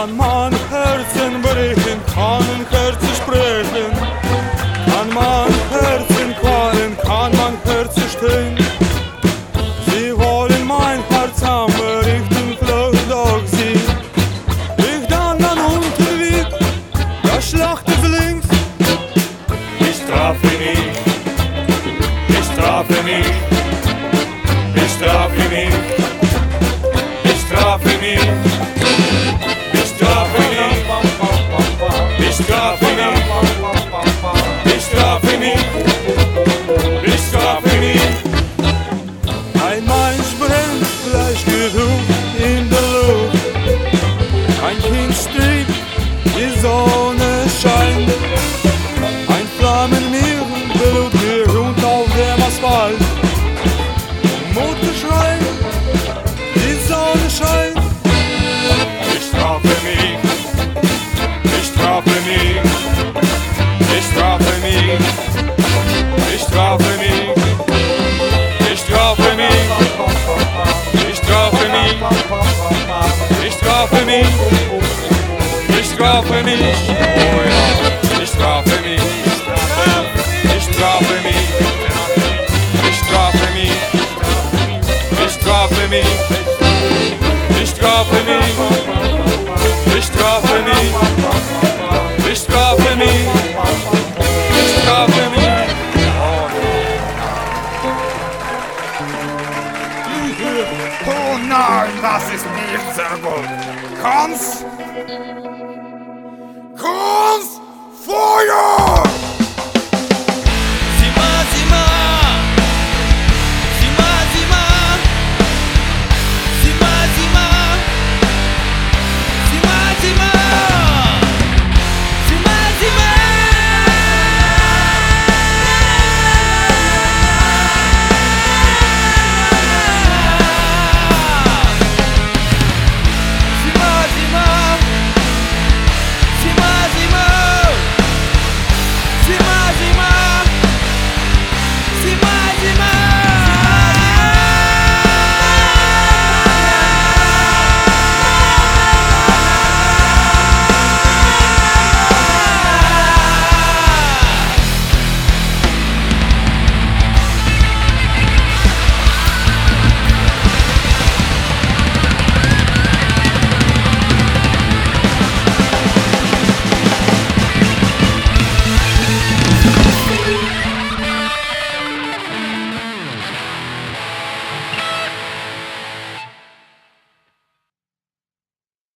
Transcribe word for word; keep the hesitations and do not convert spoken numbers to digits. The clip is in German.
kann man Herzen brechen, kann ein Herz sprechen, kann man Herzen qualen, kann man Herzen stehen. Sie wollen mein Herz haben, richten vielleicht doch sie. Ich dann an Unterweg, das Schlacht ist links. Ich strafe mich, ich strafe mich, ich strafe mich, ich strafe mich, ich strafe mich, ich strafe mich, ich strafe mich, ich strafe mich. Ein Mensch brennt gleich genug in der Luft. Ein Kind steht, die Sonne scheint. Ein Flammenmeer, Blut geruht auf dem Asphalt. Mutter schreit, die Sonne scheint. Ich strafe mich, ich strafe mich, ich strafe mich, ich strafe mich, ich strafe mich, ich strafe mich, ich strafe mich, ich strafe mich, oh ja, ich strafe mich, ich strafe mich, ich strafe mich, ich strafe mich, ich strafe mich, ich strafe mich, ich strafe mich, ich strafe mich. Oh nein, das ist nicht sehr gut. Kannst? Kannst? Feuer!